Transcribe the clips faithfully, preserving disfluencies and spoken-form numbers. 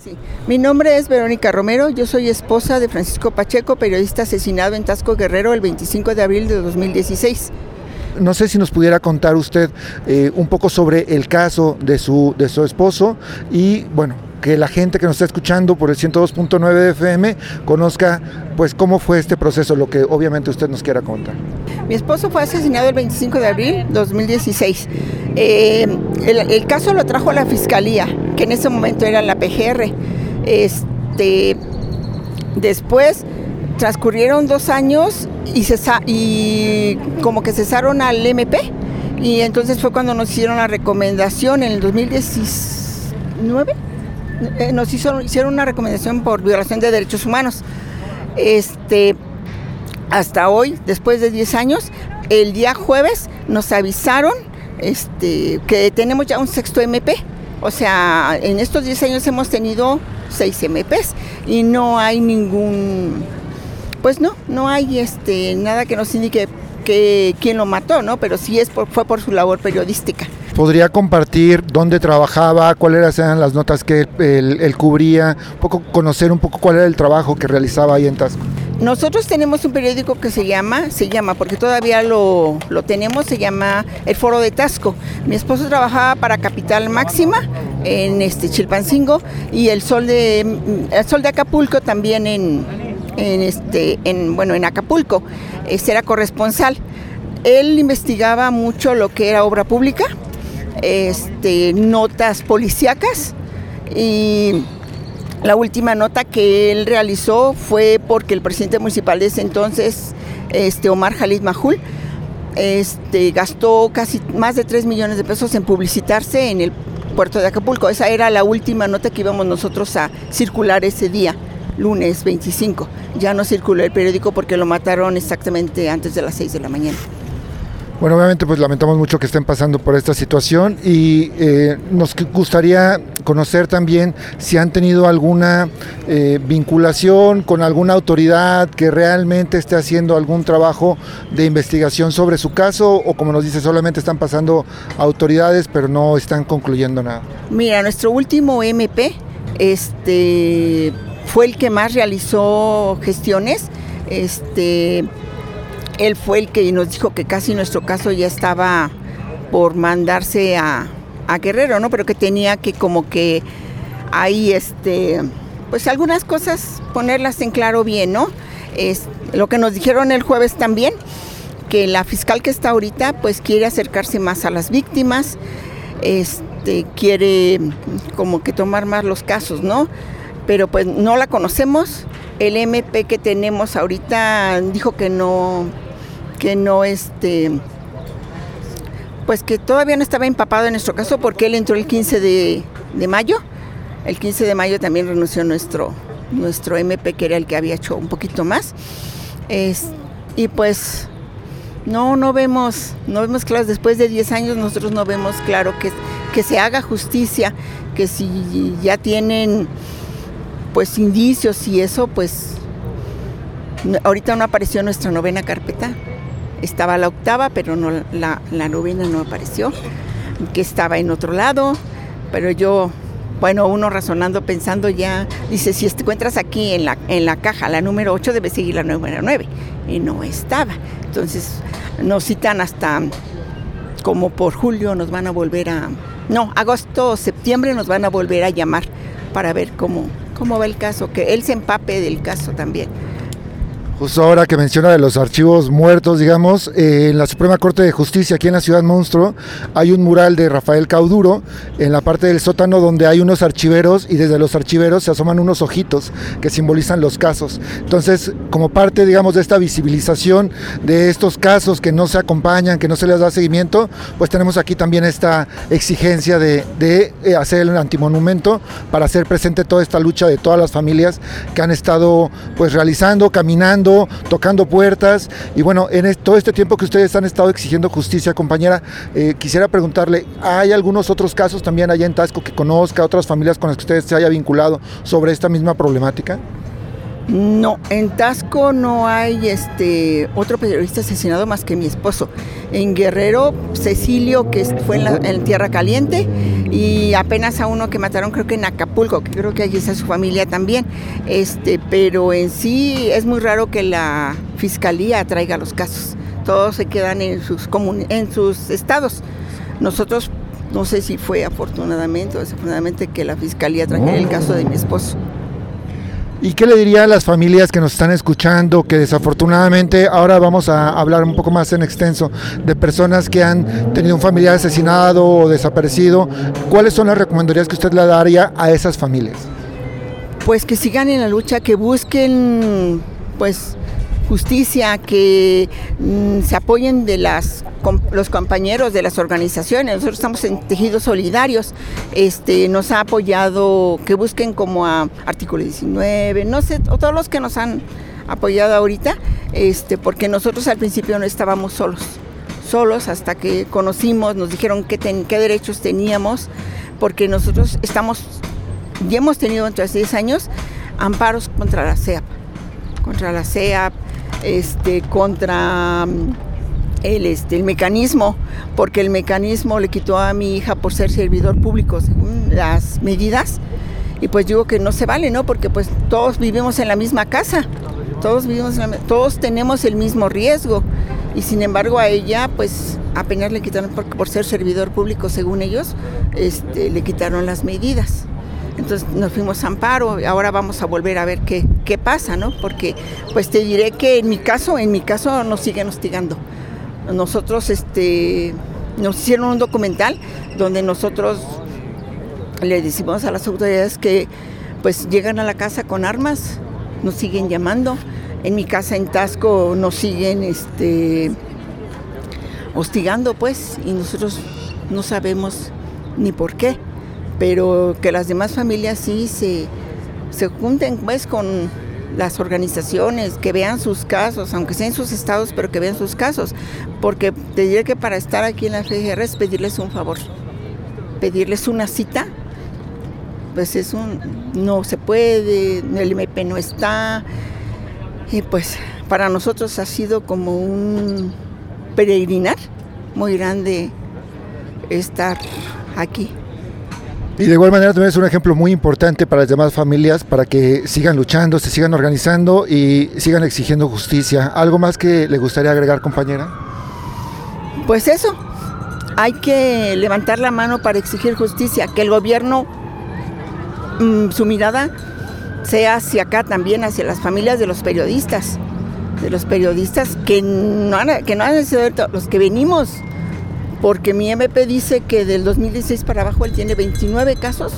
Sí. Mi nombre es Verónica Romero, yo soy esposa de Francisco Pacheco, periodista asesinado en Taxco Guerrero el veinticinco de abril de dos mil dieciséis. No sé si nos pudiera contar usted eh, un poco sobre el caso de su, de su esposo y, bueno, que la gente que nos está escuchando por el ciento dos punto nueve de F M conozca, pues, cómo fue este proceso, lo que obviamente usted nos quiera contar. Mi esposo fue asesinado el veinticinco de abril de dos mil dieciséis. Eh, el, el caso lo trajo la Fiscalía, que en ese momento era la P G R. Este, después transcurrieron dos años y, cesa, y como que cesaron al M P, y entonces fue cuando nos hicieron la recomendación en el dos mil diecinueve. Eh, nos hizo, hicieron una recomendación por violación de derechos humanos. Este, hasta hoy, después de diez años, el día jueves nos avisaron este, que tenemos ya un sexto M P. O sea, en estos diez años hemos tenido seis M Ps y no hay ningún, pues no, no hay este, nada que nos indique que quién lo mató, ¿no? Pero sí es por, fue por su labor periodística. ¿Podría compartir dónde trabajaba, cuáles eran las notas que él, él cubría, un poco conocer un poco cuál era el trabajo que realizaba ahí en Taxco? Nosotros tenemos un periódico que se llama, se llama, porque todavía lo, lo tenemos, se llama El Foro de Taxco. Mi esposo trabajaba para Capital Máxima en este Chilpancingo y el Sol de el Sol de Acapulco también en, en este en bueno en Acapulco. Este era corresponsal. Él investigaba mucho lo que era obra pública, este, notas policíacas, y la última nota que él realizó fue porque el presidente municipal de ese entonces, este, Omar Jalid Majul, este, gastó casi más de tres millones de pesos en publicitarse en el puerto de Acapulco. Esa era la última nota que íbamos nosotros a circular ese día, lunes veinticinco. Ya no circuló el periódico porque lo mataron exactamente antes de las seis de la mañana. Bueno, obviamente pues lamentamos mucho que estén pasando por esta situación y eh, nos gustaría conocer también si han tenido alguna eh, vinculación con alguna autoridad que realmente esté haciendo algún trabajo de investigación sobre su caso, o como nos dice, solamente están pasando autoridades pero no están concluyendo nada. Mira, nuestro último M P este, fue el que más realizó gestiones. Este... Él fue el que nos dijo que casi nuestro caso ya estaba por mandarse a, a Guerrero, ¿no? Pero que tenía que como que ahí, este, pues algunas cosas ponerlas en claro bien, ¿no? Es lo que nos dijeron el jueves también, que la fiscal que está ahorita, pues quiere acercarse más a las víctimas, este, quiere como que tomar más los casos, ¿no? Pero pues no la conocemos. El M P que tenemos ahorita dijo que no, que no, este, pues que todavía no estaba empapado en nuestro caso porque él entró el quince de mayo. El quince de mayo también renunció nuestro, nuestro M P, que era el que había hecho un poquito más. Es, y pues no, no vemos, no vemos claro, después de diez años nosotros no vemos claro que, que se haga justicia, que si ya tienen pues indicios y eso, pues ahorita no apareció nuestra novena carpeta. Estaba la octava, pero no la, la novena no apareció, que estaba en otro lado. Pero yo, bueno, uno razonando, pensando ya, dice, si te encuentras aquí en la, en la caja, la número ocho, debe seguir la número nueve, y no estaba. Entonces nos citan hasta como por julio, nos van a volver a, no, agosto o septiembre nos van a volver a llamar para ver cómo cómo va el caso, que él se empape del caso también. Justo ahora que menciona de los archivos muertos, digamos, eh, en la Suprema Corte de Justicia, aquí en la Ciudad Monstruo, hay un mural de Rafael Cauduro en la parte del sótano donde hay unos archiveros, y desde los archiveros se asoman unos ojitos que simbolizan los casos. Entonces, como parte, digamos, de esta visibilización de estos casos que no se acompañan, que no se les da seguimiento, pues tenemos aquí también esta exigencia de, de hacer el antimonumento para hacer presente toda esta lucha de todas las familias que han estado pues realizando, caminando, tocando puertas. Y bueno, en es, todo este tiempo que ustedes han estado exigiendo justicia, compañera, eh, quisiera preguntarle, ¿hay algunos otros casos también allá en Taxco que conozca, otras familias con las que ustedes se haya vinculado sobre esta misma problemática? No, en Taxco no hay este otro periodista asesinado más que mi esposo. En Guerrero, Cecilio, que fue en, la, en Tierra Caliente, y apenas a uno que mataron, creo que en Acapulco, que creo que allí está su familia también. Este, pero en sí es muy raro que la fiscalía traiga los casos. Todos se quedan en sus comun- en sus estados. Nosotros, no sé si fue afortunadamente o desafortunadamente que la fiscalía trajera el caso de mi esposo. ¿Y qué le diría a las familias que nos están escuchando, que desafortunadamente ahora vamos a hablar un poco más en extenso de personas que han tenido un familiar asesinado o desaparecido? ¿Cuáles son las recomendaciones que usted le daría a esas familias? Pues que sigan en la lucha, que busquen pues justicia, que mm, se apoyen de las com, los compañeros de las organizaciones. Nosotros estamos en Tejidos Solidarios, este, nos ha apoyado, que busquen como a Artículo diecinueve, no sé, todos los que nos han apoyado ahorita, este, porque nosotros al principio no estábamos solos, solos hasta que conocimos, nos dijeron qué, ten, qué derechos teníamos, porque nosotros estamos, ya hemos tenido entre diez años amparos contra la C E A P, contra la C E A P, Este, contra el, este, el mecanismo, porque el mecanismo le quitó a mi hija por ser servidor público según las medidas, y pues digo que no se vale, ¿no? Porque pues todos vivimos en la misma casa, todos vivimos en la, todos tenemos el mismo riesgo, y sin embargo a ella pues apenas le quitaron por, por ser servidor público según ellos, este, le quitaron las medidas. Entonces nos fuimos a amparo, ahora vamos a volver a ver qué, qué pasa, ¿no? Porque pues te diré que en mi caso, en mi caso nos siguen hostigando. Nosotros este, nos hicieron un documental donde nosotros le decimos a las autoridades que pues llegan a la casa con armas, nos siguen llamando. En mi casa en Taxco nos siguen este, hostigando pues, y nosotros no sabemos ni por qué. Pero que las demás familias sí se, se junten pues con las organizaciones, que vean sus casos, aunque sea en sus estados, pero que vean sus casos, porque te diré que para estar aquí en la F G R es pedirles un favor, pedirles una cita, pues es un, no se puede, el M P no está, y pues para nosotros ha sido como un peregrinar muy grande estar aquí. Y de igual manera también es un ejemplo muy importante para las demás familias, para que sigan luchando, se sigan organizando y sigan exigiendo justicia. ¿Algo más que le gustaría agregar, compañera? Pues eso, hay que levantar la mano para exigir justicia, que el gobierno, mmm, su mirada sea hacia acá también, hacia las familias de los periodistas, de los periodistas que no han, que no han sido los que venimos. Porque mi M P dice que del dos mil dieciséis para abajo él tiene veintinueve casos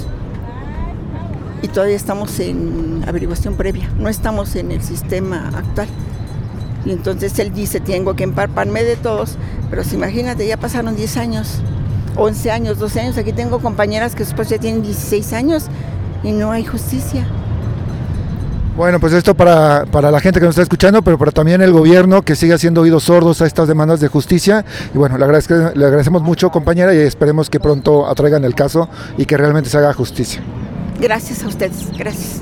y todavía estamos en averiguación previa, no estamos en el sistema actual. Y entonces él dice, tengo que empaparme de todos, pero si imagínate, ya pasaron diez años, once años, doce años, aquí tengo compañeras que después ya tienen dieciséis años y no hay justicia. Bueno, pues esto para, para la gente que nos está escuchando, pero para también el gobierno que sigue haciendo oídos sordos a estas demandas de justicia. Y bueno, le, agradezco, le agradecemos mucho, compañera, y esperemos que pronto atraigan el caso y que realmente se haga justicia. Gracias a ustedes, gracias.